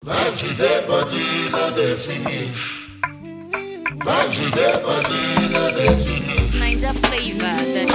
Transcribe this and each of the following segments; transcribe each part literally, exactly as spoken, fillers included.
Vibes with their body, no they finish. Vibes with their body, no they finish. Ninja flavor, the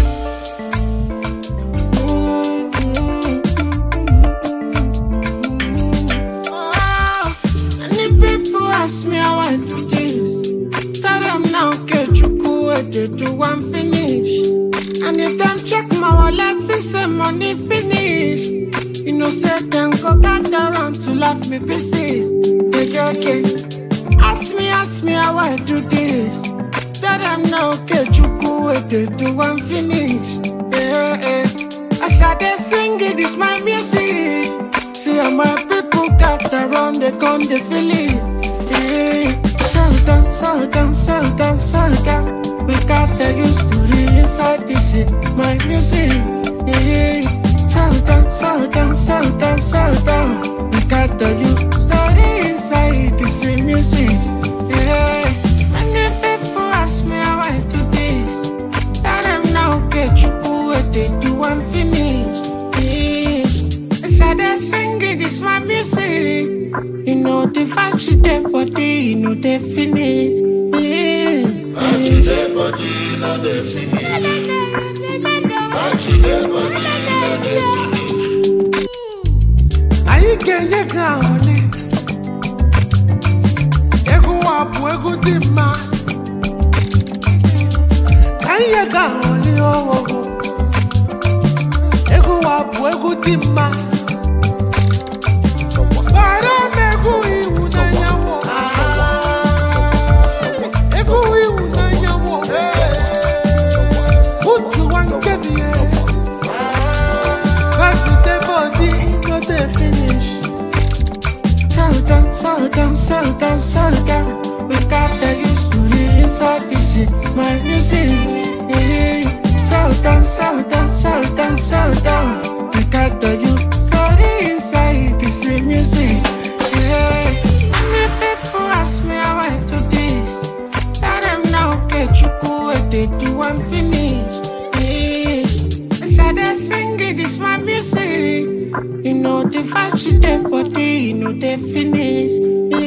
oh, many people ask me how I do this. Tell them now, get you cool, they do one finish. And if them check my wallet, see say money finish. You know, say them go gather around to laugh me pieces. Okay, okay. Ask me, ask me how I do this. Tell them now, okay, you cool, they do one finish. Yeah, yeah. As I they sing it, it's my music. See how my people gather around, they come, they feel it. Yeah. Settle down, settle down, settle down, settle down. We got the used to the inside this shit, my music. Yeah. Settle down, settle down, settle down, settle down. We got the youth story inside this music. Yeah, many people ask me how I do this. Tell them now, get you cool, they do one finish. Yeah, said they sing it, it's my music. You know the vibe, she their body, you know they finish. Yeah, vibes with their body, no they finish. Vibes with their body, no they finish. I can't get down. Ego wapu, ego dima. Kanye gaoni oh oh. Ego wapu, ego dima. Bara mego iwu na nyawo. Ego iwu na nyawo. Utu wanke biye. Kaku te body, no te finish. Settle down, settle down, settle down, settle down. We got the used to the inside this shit, my music. Yeah. Settle down, settle down, settle down, settle down. We got the youth for the inside this music. Yeah. Many people ask me how I do this. Tell them now, get you cool, they do one finish. Yeah. I said they sing it, it's my music. You know the vibe, she their body, you know they finish. Yeah.